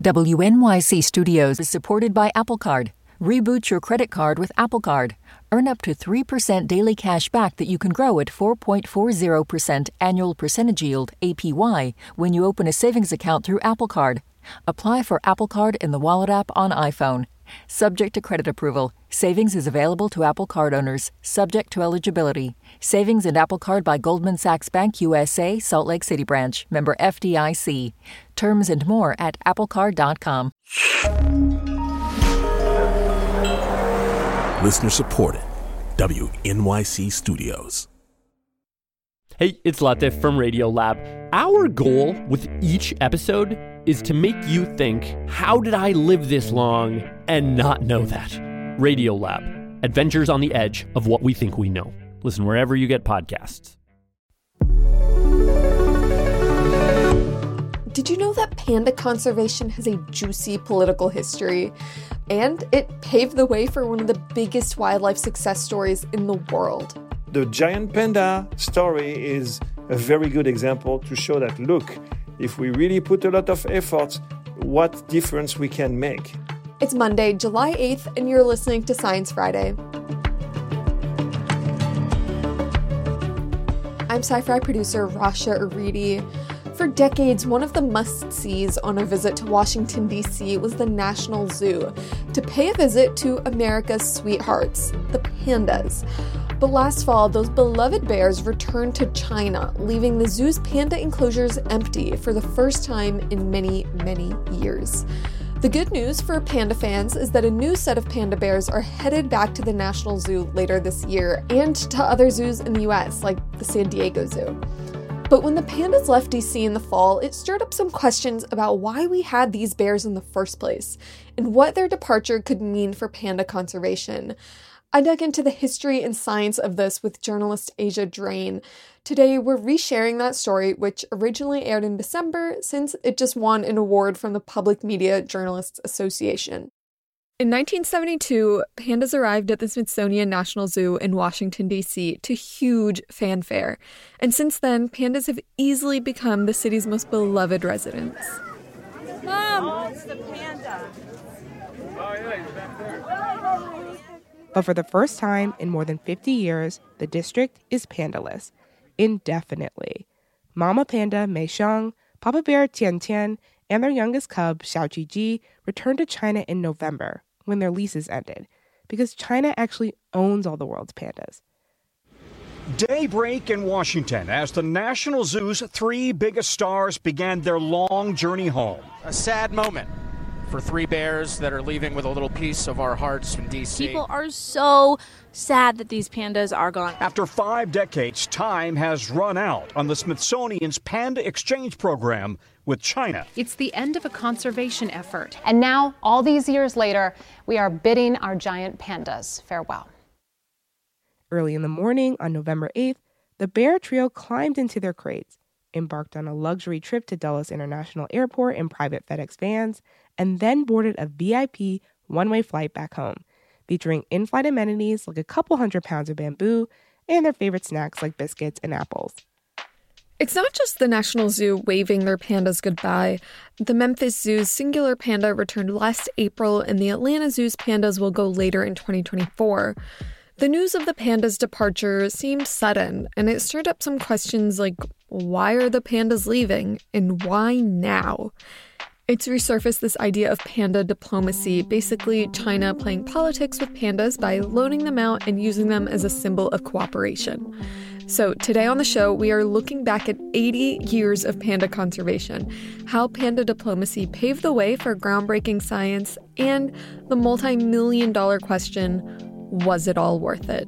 WNYC Studios is supported by Apple Card. Reboot your credit card with Apple Card. Earn up to 3% daily cash back that you can grow at 4.40% annual percentage yield APY when you open a savings account through Apple Card. Apply for Apple Card in the Wallet app on iPhone. Subject to credit approval. Savings is available to Apple Card owners, subject to eligibility. Savings and Apple Card by Goldman Sachs Bank USA, Salt Lake City branch. Member FDIC. Terms and more at applecard.com. Listener supported. WNYC Studios. Hey, it's Latif from Radiolab. Our goal with each episode is to make you think, how did I live this long and not know that? Radiolab, adventures on the edge of what we think we know. Listen wherever you get podcasts. Did you know that panda conservation has a juicy political history? And it paved the way for one of the biggest wildlife success stories in the world. The giant panda story is a very good example to show that, look, if we really put a lot of effort, what difference we can make. It's Monday, July 8th, and you're listening to Science Friday. I'm Sci-Fi producer Rasha Aridi. For decades, one of the must-sees on a visit to Washington, D.C. was the National Zoo, to pay a visit to America's sweethearts, the pandas. But last fall, those beloved bears returned to China, leaving the zoo's panda enclosures empty for the first time in many, many years. The good news for panda fans is that a new set of panda bears are headed back to the National Zoo later this year, and to other zoos in the U.S., like the San Diego Zoo. But when the pandas left DC in the fall, it stirred up some questions about why we had these bears in the first place, and what their departure could mean for panda conservation. I dug into the history and science of this with journalist Asia Drain. Today, we're resharing that story, which originally aired in December, since it just won an award from the Public Media Journalists Association. In 1972, pandas arrived at the Smithsonian National Zoo in Washington, D.C. to huge fanfare. And since then, pandas have easily become the city's most beloved residents. Mom, it's the panda. But for the first time in more than 50 years, the district is pandaless, indefinitely. Mama panda Mei Xiang, Papa bear Tian Tian, and their youngest cub, Xiao Ji, returned to China in November, when their leases ended, because China actually owns all the world's pandas. Daybreak in Washington as the National Zoo's three biggest stars began their long journey home. A sad moment for three bears that are leaving with a little piece of our hearts from D.C. People are so sad that these pandas are gone. After 5 decades, time has run out on the Smithsonian's Panda Exchange Program with China. It's the end of a conservation effort. And now, all these years later, we are bidding our giant pandas farewell. Early in the morning on November 8th, the bear trio climbed into their crates, embarked on a luxury trip to Dulles International Airport in private FedEx vans, and then boarded a VIP one-way flight back home, featuring in-flight amenities like a couple 100 pounds of bamboo and their favorite snacks like biscuits and apples. It's not just the National Zoo waving their pandas goodbye. The Memphis Zoo's singular panda returned last April, and the Atlanta Zoo's pandas will go later in 2024. The news of the pandas' departure seemed sudden, and it stirred up some questions like, why are the pandas leaving, and why now? It's resurfaced this idea of panda diplomacy, basically China playing politics with pandas by loaning them out and using them as a symbol of cooperation. So today on the show, we are looking back at 80 years of panda conservation, how panda diplomacy paved the way for groundbreaking science, and the multi-million-dollar question, was it all worth it?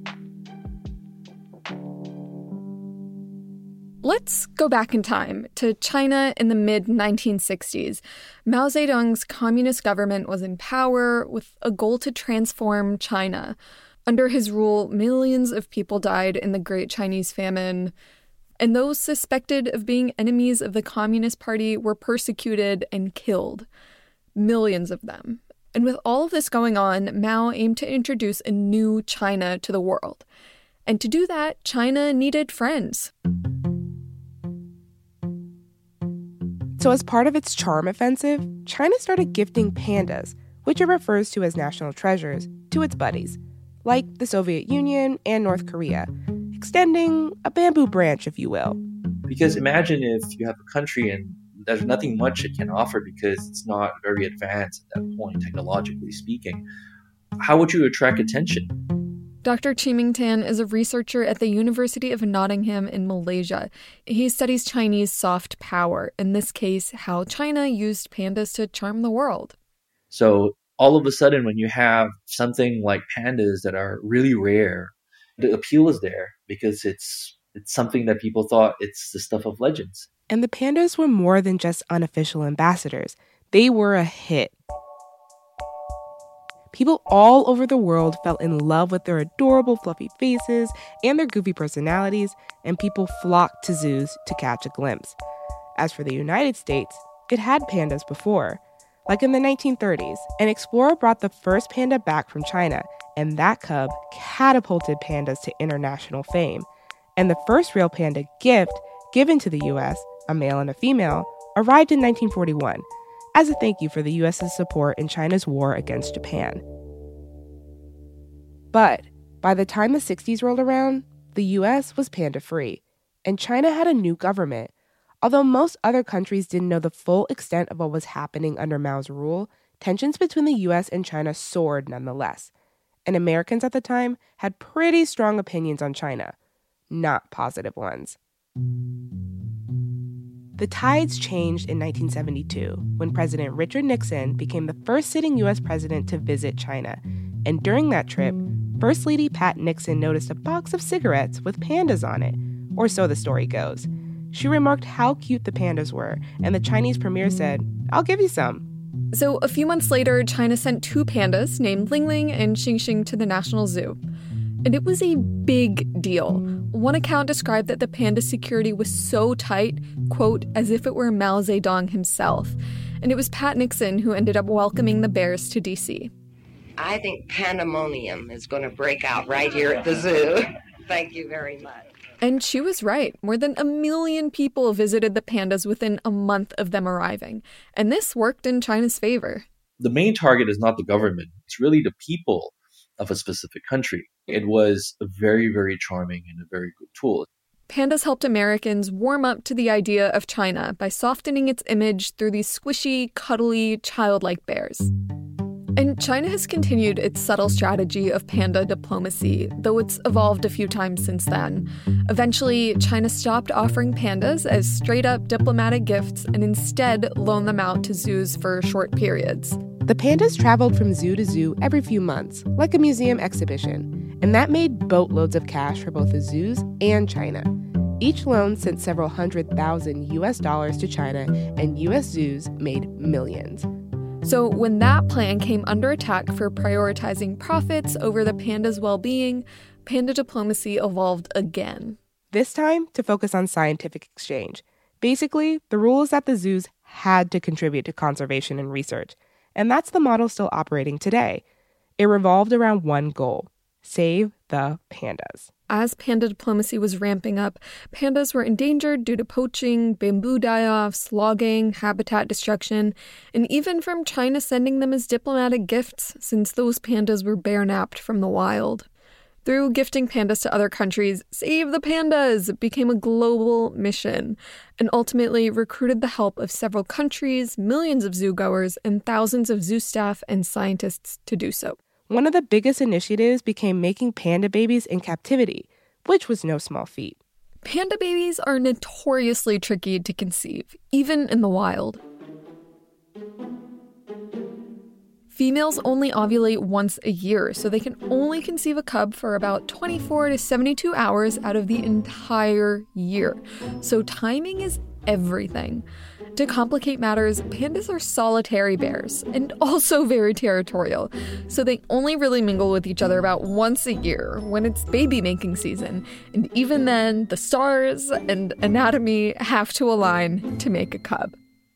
Let's go back in time to China in the mid-1960s. Mao Zedong's communist government was in power with a goal to transform China. Under his rule, millions of people died in the Great Chinese Famine, and those suspected of being enemies of the Communist Party were persecuted and killed. Millions of them. And with all of this going on, Mao aimed to introduce a new China to the world. And to do that, China needed friends. So as part of its charm offensive, China started gifting pandas, which it refers to as national treasures, to its buddies, like the Soviet Union and North Korea, extending a bamboo branch, if you will. Because imagine if you have a country and there's nothing much it can offer because it's not very advanced at that point, technologically speaking. How would you attract attention? Dr. Chi-Ming Tan is a researcher at the University of Nottingham in Malaysia. He studies Chinese soft power, in this case, how China used pandas to charm the world. So all of a sudden, when you have something like pandas that are really rare, the appeal is there because it's something that people thought it's the stuff of legends. And the pandas were more than just unofficial ambassadors. They were a hit. People all over the world fell in love with their adorable fluffy faces and their goofy personalities, and people flocked to zoos to catch a glimpse. As for the United States, it had pandas before. Like in the 1930s, an explorer brought the first panda back from China, and that cub catapulted pandas to international fame. And the first real panda gift given to the U.S., a male and a female, arrived in 1941 as a thank you for the U.S.'s support in China's war against Japan. But by the time the 60s rolled around, the U.S. was panda-free, and China had a new government. Although most other countries didn't know the full extent of what was happening under Mao's rule, tensions between the U.S. and China soared nonetheless. And Americans at the time had pretty strong opinions on China, not positive ones. The tides changed in 1972 when President Richard Nixon became the first sitting U.S. president to visit China. And during that trip, First Lady Pat Nixon noticed a box of cigarettes with pandas on it, or so the story goes. She remarked how cute the pandas were, and the Chinese premier said, "I'll give you some." So a few months later, China sent 2 pandas named Ling Ling and Xing Xing to the National Zoo. And it was a big deal. One account described that the panda security was so tight, quote, as if it were Mao Zedong himself. And it was Pat Nixon who ended up welcoming the bears to D.C. I think pandemonium is going to break out right here at the zoo. Thank you very much. And she was right. More than 1 million people visited the pandas within a month of them arriving. And this worked in China's favor. The main target is not the government. It's really the people of a specific country. It was a very, very charming and a very good tool. Pandas helped Americans warm up to the idea of China by softening its image through these squishy, cuddly, childlike bears. And China has continued its subtle strategy of panda diplomacy, though it's evolved a few times since then. Eventually, China stopped offering pandas as straight-up diplomatic gifts and instead loaned them out to zoos for short periods. The pandas traveled from zoo to zoo every few months, like a museum exhibition, and that made boatloads of cash for both the zoos and China. Each loan sent several $100,000 US to China, and US zoos made millions. So when that plan came under attack for prioritizing profits over the pandas' well-being, panda diplomacy evolved again. This time to focus on scientific exchange. Basically, the rule is that the zoos had to contribute to conservation and research. And that's the model still operating today. It revolved around one goal: save the pandas. As panda diplomacy was ramping up, pandas were endangered due to poaching, bamboo die-offs, logging, habitat destruction, and even from China sending them as diplomatic gifts, since those pandas were bear-napped from the wild. Through gifting pandas to other countries, Save the Pandas became a global mission and ultimately recruited the help of several countries, millions of zoo-goers, and thousands of zoo staff and scientists to do so. One of the biggest initiatives became making panda babies in captivity, which was no small feat. Panda babies are notoriously tricky to conceive, even in the wild. Females only ovulate once a year, so they can only conceive a cub for about 24 to 72 hours out of the entire year. So timing is everything. To complicate matters, pandas are solitary bears and also very territorial, so they only really mingle with each other about once a year when it's baby-making season, and even then, the stars and anatomy have to align to make a cub.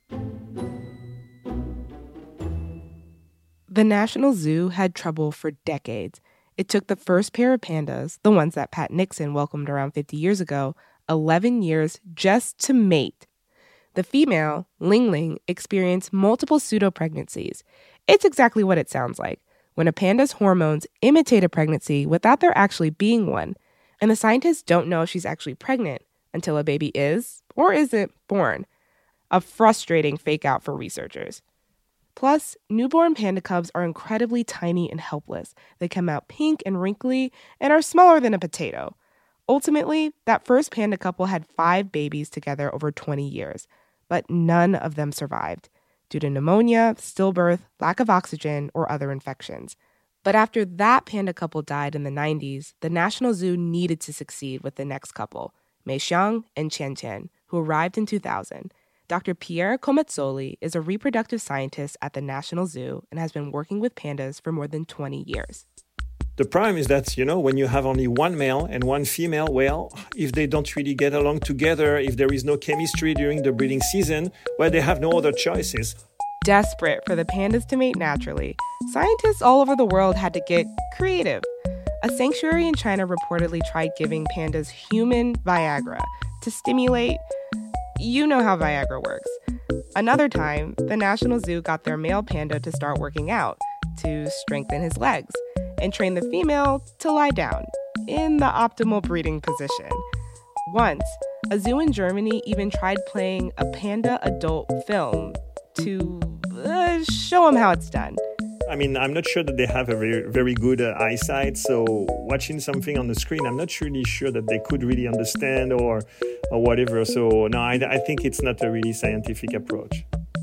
The National Zoo had trouble for decades. It took the first pair of pandas, the ones that Pat Nixon welcomed around 50 years ago, 11 years just to mate. The female, Ling Ling, experienced multiple pseudopregnancies. It's exactly what it sounds like, when a panda's hormones imitate a pregnancy without there actually being one, and the scientists don't know if she's actually pregnant until a baby is or isn't born. A frustrating fake-out for researchers. Plus, newborn panda cubs are incredibly tiny and helpless. They come out pink and wrinkly and are smaller than a potato. Ultimately, that first panda couple had 5 babies together over 20 years, but none of them survived due to pneumonia, stillbirth, lack of oxygen, or other infections. But after that panda couple died in the 90s, the National Zoo needed to succeed with the next couple, Mei Xiang and Qian Qian, who arrived in 2000. Dr. Pierre Comezzoli is a reproductive scientist at the National Zoo and has been working with pandas for more than 20 years. The problem is that, when you have only one male and one female, well, if they don't really get along together, if there is no chemistry during the breeding season, well, they have no other choices. Desperate for the pandas to mate naturally, scientists all over the world had to get creative. A sanctuary in China reportedly tried giving pandas human Viagra to stimulate. You know how Viagra works. Another time, the National Zoo got their male panda to start working out to strengthen his legs and train the female to lie down in the optimal breeding position. Once, a zoo in Germany even tried playing a panda adult film to show him how it's done. I mean, I'm not sure that they have a very, very good eyesight, so watching something on the screen, I'm not really sure that they could really understand or whatever. So, no, I think it's not a really scientific approach.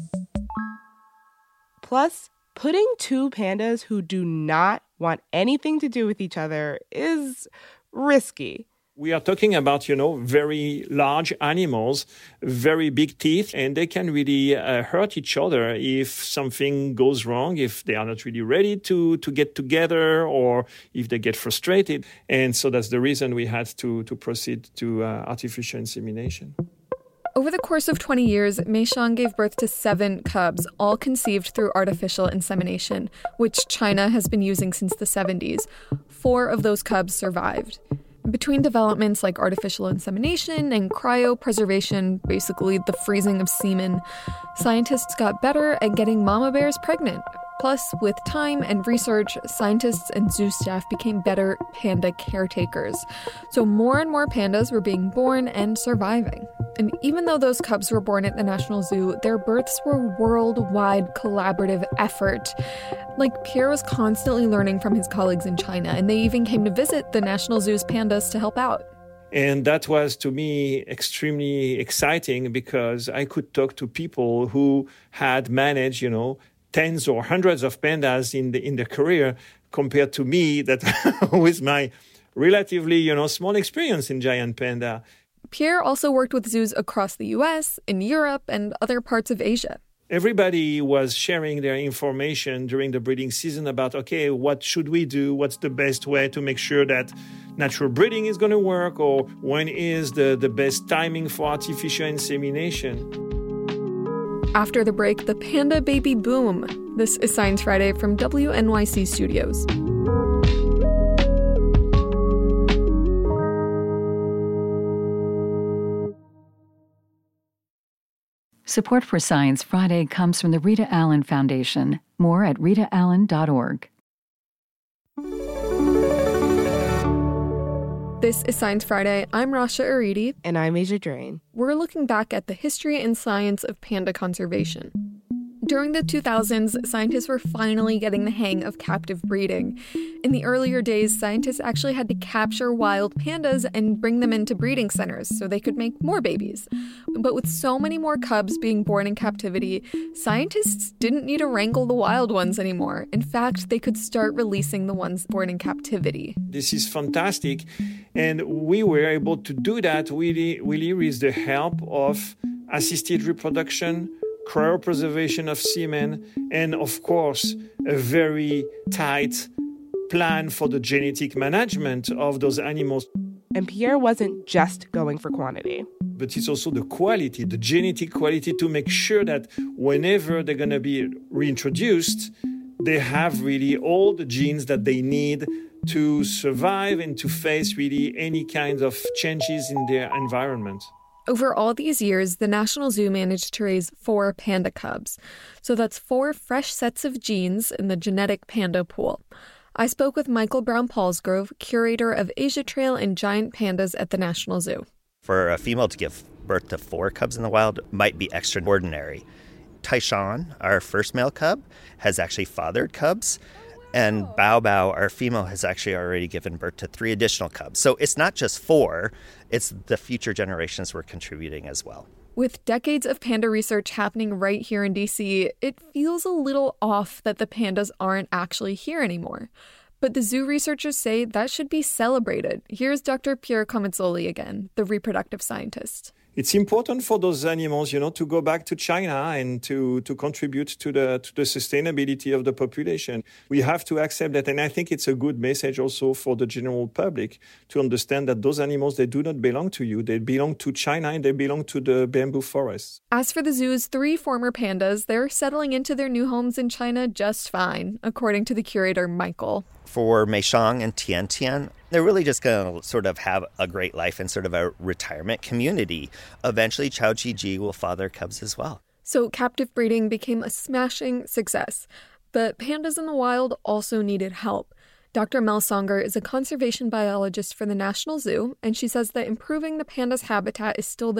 Plus, putting 2 pandas who do not want anything to do with each other is risky. We are talking about, very large animals, very big teeth, and they can really hurt each other if something goes wrong, if they are not really ready to get together or if they get frustrated. And so that's the reason we had to proceed to artificial insemination. Over the course of 20 years, Mei Xiang gave birth to 7 cubs, all conceived through artificial insemination, which China has been using since the 70s. 4 of those cubs survived. Between developments like artificial insemination and cryopreservation, basically the freezing of semen, scientists got better at getting mama bears pregnant. Plus, with time and research, scientists and zoo staff became better panda caretakers. So more and more pandas were being born and surviving. And even though those cubs were born at the National Zoo, their births were a worldwide collaborative effort. Like, Pierre was constantly learning from his colleagues in China, and they even came to visit the National Zoo's pandas to help out. And that was, to me, extremely exciting because I could talk to people who had managed, tens or hundreds of pandas in their career compared to me that with my relatively, small experience in giant panda. Pierre also worked with zoos across the US, in Europe, and other parts of Asia. Everybody was sharing their information during the breeding season about, okay, what should we do? What's the best way to make sure that natural breeding is going to work? Or when is the best timing for artificial insemination? After the break, the panda baby boom. This is Science Friday from WNYC Studios. Support for Science Friday comes from the Rita Allen Foundation. More at ritaallen.org. This is Science Friday. I'm Rasha Aridi. And I'm Asia Drain. We're looking back at the history and science of panda conservation. During the 2000s, scientists were finally getting the hang of captive breeding. In the earlier days, scientists actually had to capture wild pandas and bring them into breeding centers so they could make more babies. But with so many more cubs being born in captivity, scientists didn't need to wrangle the wild ones anymore. In fact, they could start releasing the ones born in captivity. This is fantastic. And we were able to do that really with the help of assisted reproduction, cryopreservation of semen, and of course, a very tight plan for the genetic management of those animals. And Pierre wasn't just going for quantity. But it's also the quality, the genetic quality, to make sure that whenever they're going to be reintroduced, they have really all the genes that they need to survive and to face really any kind of changes in their environment. Over all these years, the National Zoo managed to raise 4 panda cubs. So that's 4 fresh sets of genes in the genetic panda pool. I spoke with Michael Brown-Paulsgrove, curator of Asia Trail and giant pandas at the National Zoo. For a female to give birth to 4 cubs in the wild might be extraordinary. Taishan, our first male cub, has actually fathered cubs. And Bao Bao, our female, has actually already given birth to 3 additional cubs. So it's not just 4, it's the future generations we're contributing as well. With decades of panda research happening right here in DC, it feels a little off that the pandas aren't actually here anymore. But the zoo researchers say that should be celebrated. Here's Dr. Pierre Comezzoli again, the reproductive scientist. It's important for those animals, to go back to China and to contribute to the sustainability of the population. We have to accept that, and I think it's a good message also for the general public to understand that those animals, they do not belong to you. They belong to China and they belong to the bamboo forests. As for the zoo's 3 former pandas, they're settling into their new homes in China just fine, according to the curator, Michael. For Meishang and Tian Tian, they're really just going to sort of have a great life in sort of a retirement community. Eventually, Chao Chi-ji will father cubs as well. So captive breeding became a smashing success. But pandas in the wild also needed help. Dr. Mel Songer is a conservation biologist for the National Zoo, and she says that improving the panda's habitat is still the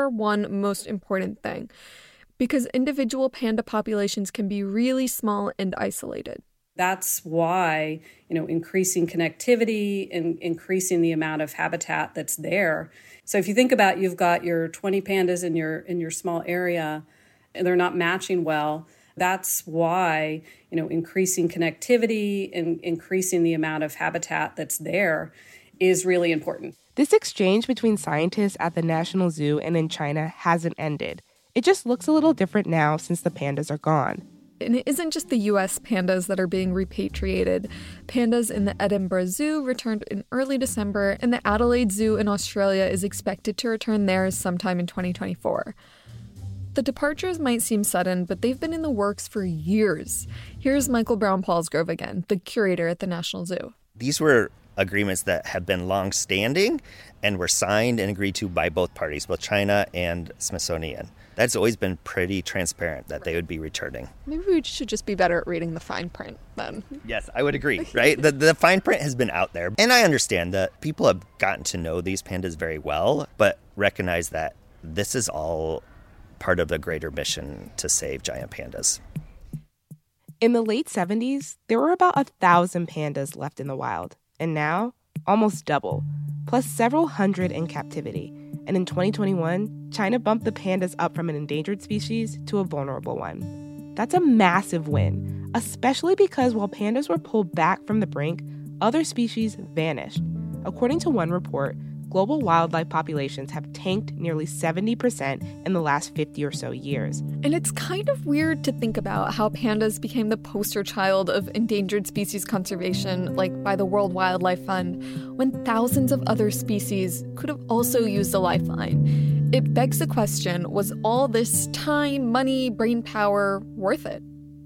#1 most important thing, because individual panda populations can be really small and isolated. That's why, increasing connectivity and increasing the amount of habitat that's there. So if you think about, you've got your 20 pandas in your small area, and they're not matching well. That's why, increasing connectivity and increasing the amount of habitat that's there is really important. This exchange between scientists at the National Zoo and in China hasn't ended. It just looks a little different now since the pandas are gone. And it isn't just the U.S. pandas that are being repatriated. Pandas in the Edinburgh Zoo returned in early December, and the Adelaide Zoo in Australia is expected to return theirs sometime in 2024. The departures might seem sudden, but they've been in the works for years. Here's Michael Brown-Paulsgrove again, the curator at the National Zoo. These were agreements that have been long-standing and were signed and agreed to by both parties, both China and Smithsonian. That's always been pretty transparent that they would be returning. Maybe we should just be better at reading the fine print then. Yes, I would agree, right? The fine print has been out there. And I understand that people have gotten to know these pandas very well, but recognize that this is all part of the greater mission to save giant pandas. In the late 70s, there were about 1,000 pandas left in the wild. And now, almost double, plus several hundred in captivity. And in 2021, China bumped the pandas up from an endangered species to a vulnerable one. That's a massive win, especially because while pandas were pulled back from the brink, other species vanished. According to one report, global wildlife populations have tanked nearly 70% in the last 50 or so years. And it's kind of weird to think about how pandas became the poster child of endangered species conservation, like by the World Wildlife Fund, when thousands of other species could have also used a lifeline. It begs the question, was all this time, money, brain power worth it?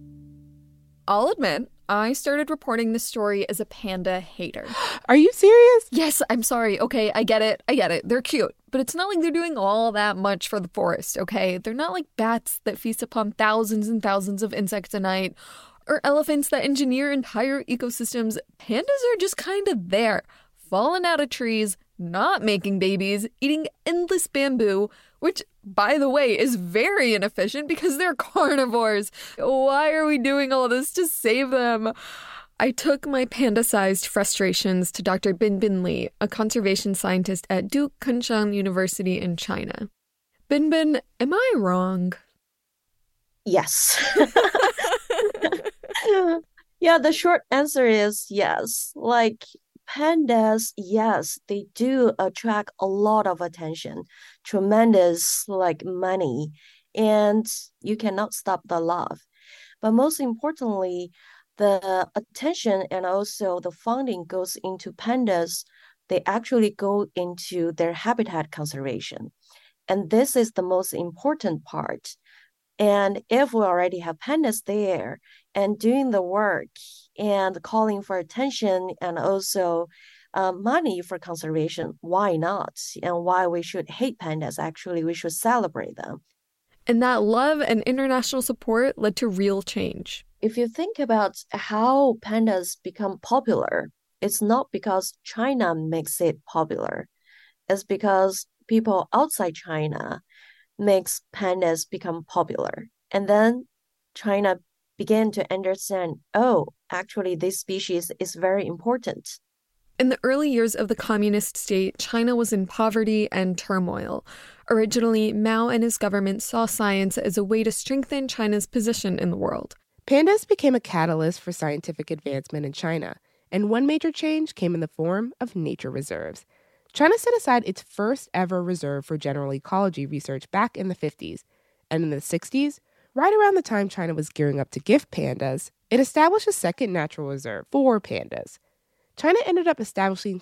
I'll admit, I started reporting this story as a panda hater. Are you serious? Yes, I'm sorry. Okay, I get it. They're cute. But it's not like they're doing all that much for the forest, okay? They're not like bats that feast upon thousands and thousands of insects a night, or elephants that engineer entire ecosystems. Pandas are just kind of there, falling out of trees, not making babies, eating endless bamboo, which, by the way, is very inefficient because they're carnivores. Why are we doing all this to save them? I took my panda-sized frustrations to Dr. Binbin Li, a conservation scientist at Duke Kunshan University in China. Binbin, am I wrong? Yes. Yeah, the short answer is yes. Like, pandas, yes, they do attract a lot of attention, tremendous money, and you cannot stop the love. But most importantly, the attention and also the funding goes into pandas. They actually go into their habitat conservation. And this is the most important part. And if we already have pandas there and doing the work and calling for attention and also money for conservation, why not? And why we should hate pandas, actually, we should celebrate them. And that love and international support led to real change. If you think about how pandas become popular, it's not because China makes it popular. It's because people outside China makes pandas become popular. And then China began to understand, oh, actually this species is very important. In the early years of the communist state, China was in poverty and turmoil. Originally, Mao and his government saw science as a way to strengthen China's position in the world. Pandas became a catalyst for scientific advancement in China, and one major change came in the form of nature reserves. China set aside its first ever reserve for general ecology research back in the 50s, and in the 60s, right around the time China was gearing up to gift pandas, it established a second natural reserve for pandas. China ended up establishing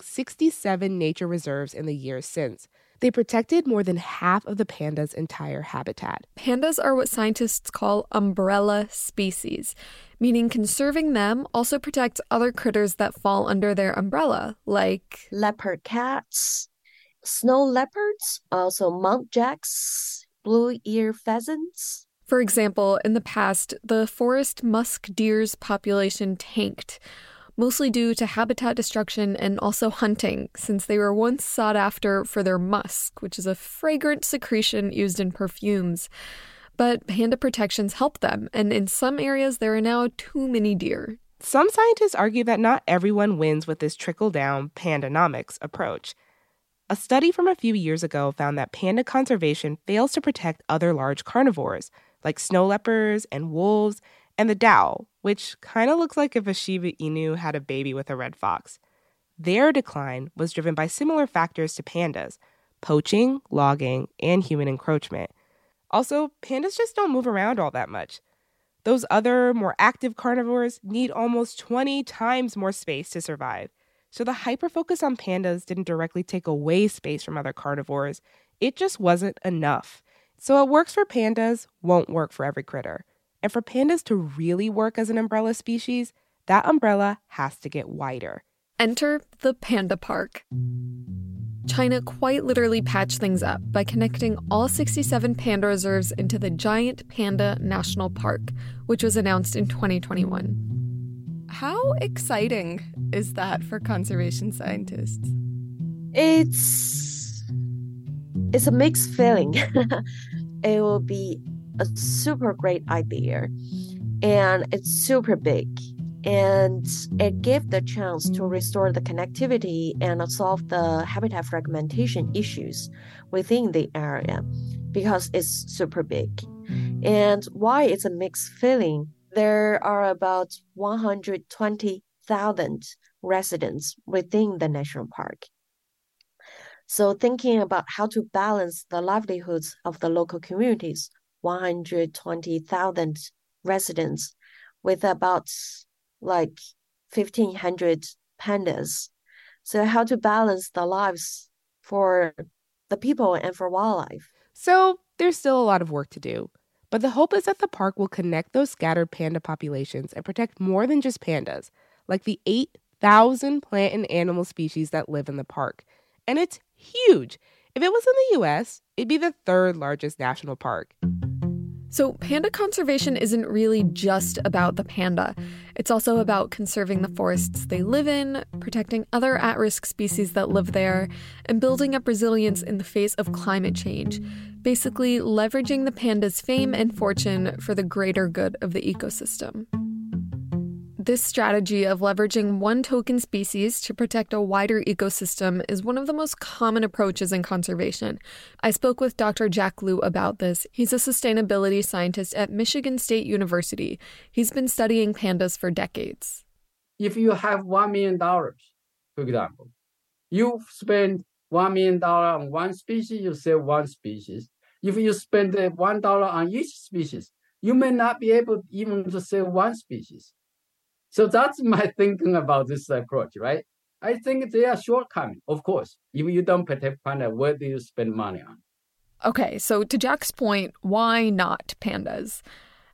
67 nature reserves in the years since. They protected more than half of the panda's entire habitat. Pandas are what scientists call umbrella species, meaning conserving them also protects other critters that fall under their umbrella, like leopard cats, snow leopards, also muntjacs, blue-ear pheasants. For example, in the past, the forest musk deer's population tanked, mostly due to habitat destruction and also hunting, since they were once sought after for their musk, which is a fragrant secretion used in perfumes. But panda protections help them, and in some areas there are now too many deer. Some scientists argue that not everyone wins with this trickle-down pandanomics approach. A study from a few years ago found that panda conservation fails to protect other large carnivores, like snow leopards and wolves, and the Dao, which kind of looks like if a Shiba Inu had a baby with a red fox. Their decline was driven by similar factors to pandas: poaching, logging, and human encroachment. Also, pandas just don't move around all that much. Those other, more active carnivores need almost 20 times more space to survive. So the hyper-focus on pandas didn't directly take away space from other carnivores. It just wasn't enough. So what works for pandas won't work for every critter. And for pandas to really work as an umbrella species, that umbrella has to get wider. Enter the panda park. China quite literally patched things up by connecting all 67 panda reserves into the Giant Panda National Park, which was announced in 2021. How exciting is that for conservation scientists? It's a mixed feeling. It will be a super great idea, and it's super big, and it gives the chance to restore the connectivity and solve the habitat fragmentation issues within the area because it's super big. And why it's a mixed feeling, there are about 120,000 residents within the national park. So thinking about how to balance the livelihoods of the local communities, 120,000 residents with about 1,500 pandas. So how to balance the lives for the people and for wildlife. So there's still a lot of work to do. But the hope is that the park will connect those scattered panda populations and protect more than just pandas, like the 8,000 plant and animal species that live in the park. And it's huge. If it was in the U.S., it'd be the third largest national park. So panda conservation isn't really just about the panda. It's also about conserving the forests they live in, protecting other at-risk species that live there, and building up resilience in the face of climate change. Basically, leveraging the panda's fame and fortune for the greater good of the ecosystem. This strategy of leveraging one token species to protect a wider ecosystem is one of the most common approaches in conservation. I spoke with Dr. Jack Liu about this. He's a sustainability scientist at Michigan State University. He's been studying pandas for decades. If you have $1 million, for example, you spend $1 million on one species, you save one species. If you spend $1 on each species, you may not be able even to save one species. So that's my thinking about this approach, right? I think they are shortcomings, of course. If you don't protect panda, where do you spend money on? Okay, so to Jack's point, why not pandas?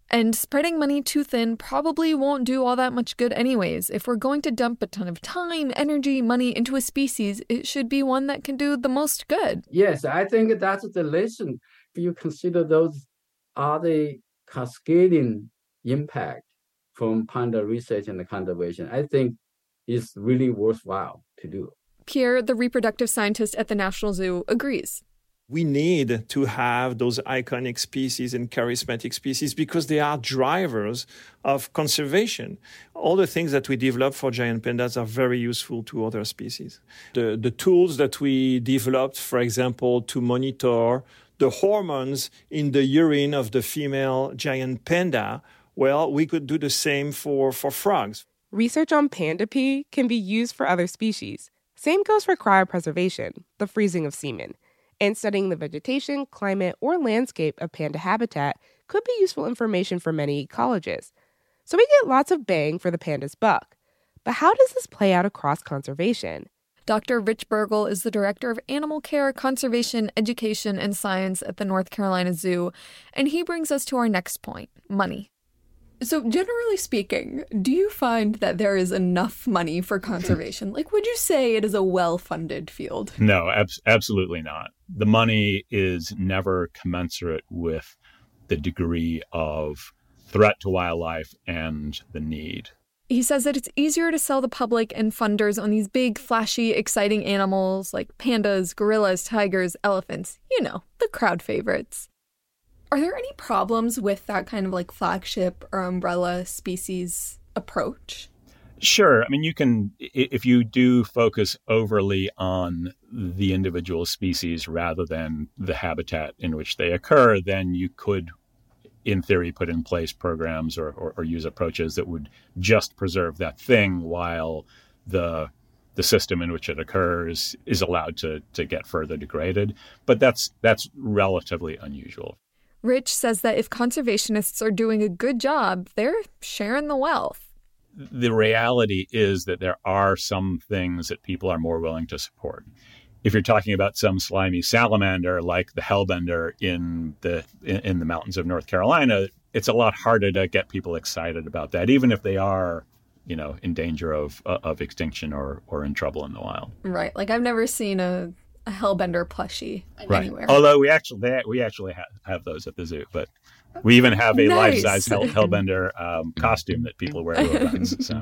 And spreading money too thin probably won't do all that much good anyways. If we're going to dump a ton of time, energy, money into a species, it should be one that can do the most good. Yes, I think that's the lesson. If you consider those are the cascading impact from panda research and conservation, I think it's really worthwhile to do. Pierre, the reproductive scientist at the National Zoo, agrees. We need to have those iconic species and charismatic species because they are drivers of conservation. All the things that we develop for giant pandas are very useful to other species. The tools that we developed, for example, to monitor the hormones in the urine of the female giant panda, well, we could do the same for frogs. Research on panda pee can be used for other species. Same goes for cryopreservation, the freezing of semen. And studying the vegetation, climate, or landscape of panda habitat could be useful information for many ecologists. So we get lots of bang for the panda's buck. But how does this play out across conservation? Dr. Rich Burgle is the Director of Animal Care, Conservation, Education, and Science at the North Carolina Zoo, and he brings us to our next point, money. So generally speaking, do you find that there is enough money for conservation? Like, would you say it is a well-funded field? No, absolutely not. The money is never commensurate with the degree of threat to wildlife and the need. He says that it's easier to sell the public and funders on these big, flashy, exciting animals like pandas, gorillas, tigers, elephants. You know, the crowd favorites. Are there any problems with that kind of like flagship or umbrella species approach? Sure. I mean, you can, if you do focus overly on the individual species rather than the habitat in which they occur, then you could, in theory, put in place programs or use approaches that would just preserve that thing while the system in which it occurs is allowed to get further degraded. But that's relatively unusual. Rich says that if conservationists are doing a good job, they're sharing the wealth. The reality is that there are some things that people are more willing to support. If you're talking about some slimy salamander like the hellbender in the mountains of North Carolina, it's a lot harder to get people excited about that, even if they are, in danger of extinction or in trouble in the wild. Right. Like I've never seen a hellbender plushie anywhere. Although we actually have those at the zoo, but we even have a life-size hellbender costume that people wear to events. So.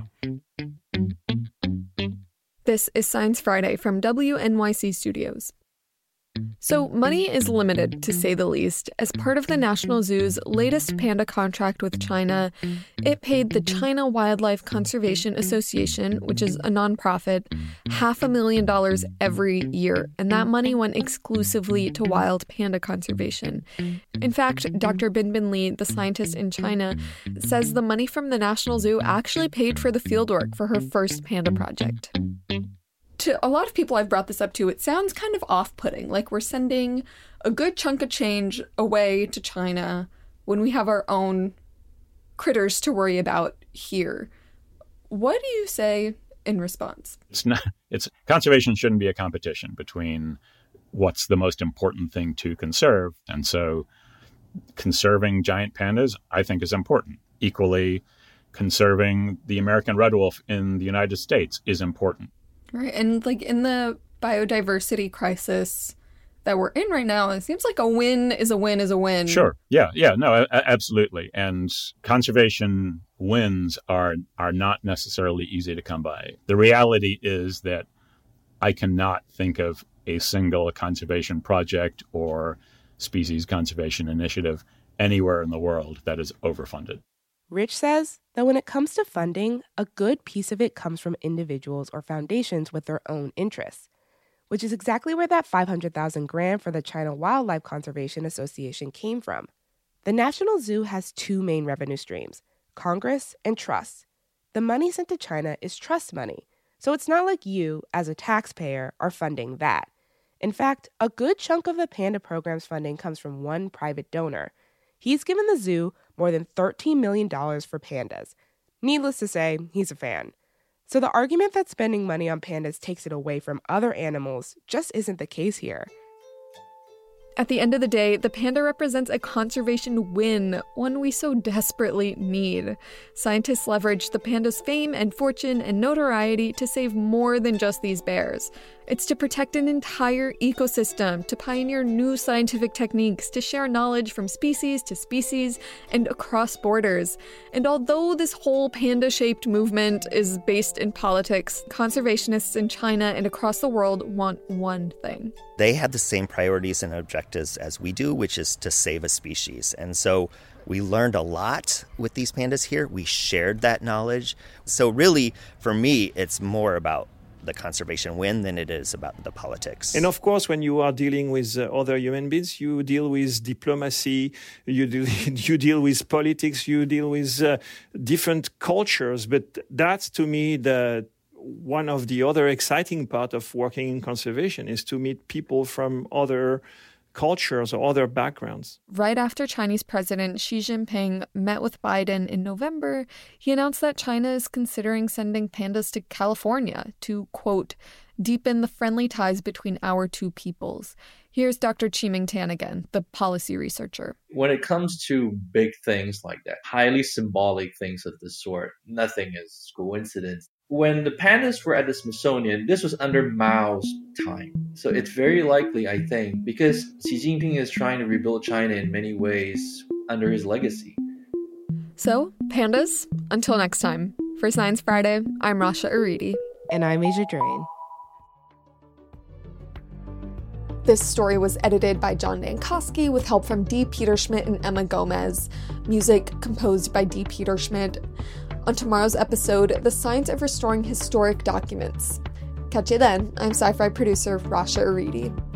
This is Science Friday from WNYC Studios. So money is limited, to say the least. As part of the National Zoo's latest panda contract with China, it paid the China Wildlife Conservation Association, which is a nonprofit, $500,000 every year. And that money went exclusively to wild panda conservation. In fact, Dr. Binbin Li, the scientist in China, says the money from the National Zoo actually paid for the fieldwork for her first panda project. To a lot of people I've brought this up to, it sounds kind of off-putting, like we're sending a good chunk of change away to China when we have our own critters to worry about here. What do you say in response? Conservation shouldn't be a competition between what's the most important thing to conserve. And so conserving giant pandas, I think, is important. Equally, conserving the American red wolf in the United States is important. Right. And like in the biodiversity crisis that we're in right now, it seems like a win is a win is a win. Sure. Yeah. No, absolutely. And conservation wins are not necessarily easy to come by. The reality is that I cannot think of a single conservation project or species conservation initiative anywhere in the world that is overfunded. Rich says that when it comes to funding, a good piece of it comes from individuals or foundations with their own interests, which is exactly where that $500,000 grant for the China Wildlife Conservation Association came from. The National Zoo has two main revenue streams, Congress and trusts. The money sent to China is trust money, so it's not like you, as a taxpayer, are funding that. In fact, a good chunk of the Panda program's funding comes from one private donor. He's given the zoo more than $13 million for pandas. Needless to say, he's a fan. So the argument that spending money on pandas takes it away from other animals just isn't the case here. At the end of the day, the panda represents a conservation win, one we so desperately need. Scientists leverage the panda's fame and fortune and notoriety to save more than just these bears. It's to protect an entire ecosystem, to pioneer new scientific techniques, to share knowledge from species to species and across borders. And although this whole panda-shaped movement is based in politics, conservationists in China and across the world want one thing. They have the same priorities and objectives as we do, which is to save a species. And so we learned a lot with these pandas here. We shared that knowledge. So really, for me, it's more about the conservation win than it is about the politics. And of course, when you are dealing with other human beings, you deal with diplomacy, you deal with politics, you deal with different cultures. But that's, to me, one of the other exciting part of working in conservation is to meet people from other cultures or other backgrounds. Right after Chinese President Xi Jinping met with Biden in November, he announced that China is considering sending pandas to California to, quote, deepen the friendly ties between our two peoples. Here's Dr. Qiming Tan again, the policy researcher. When it comes to big things like that, highly symbolic things of this sort, nothing is coincidence. When the pandas were at the Smithsonian, this was under Mao's time. So it's very likely, I think, because Xi Jinping is trying to rebuild China in many ways under his legacy. So, pandas, until next time. For Science Friday, I'm Rasha Aridi. And I'm Asia Drain. This story was edited by John Dankosky with help from Dee Peterschmidt and Emma Gomez. Music composed by Dee Peterschmidt. On tomorrow's episode, the science of restoring historic documents. Catch you then. I'm sci-fi producer Rasha Aridi.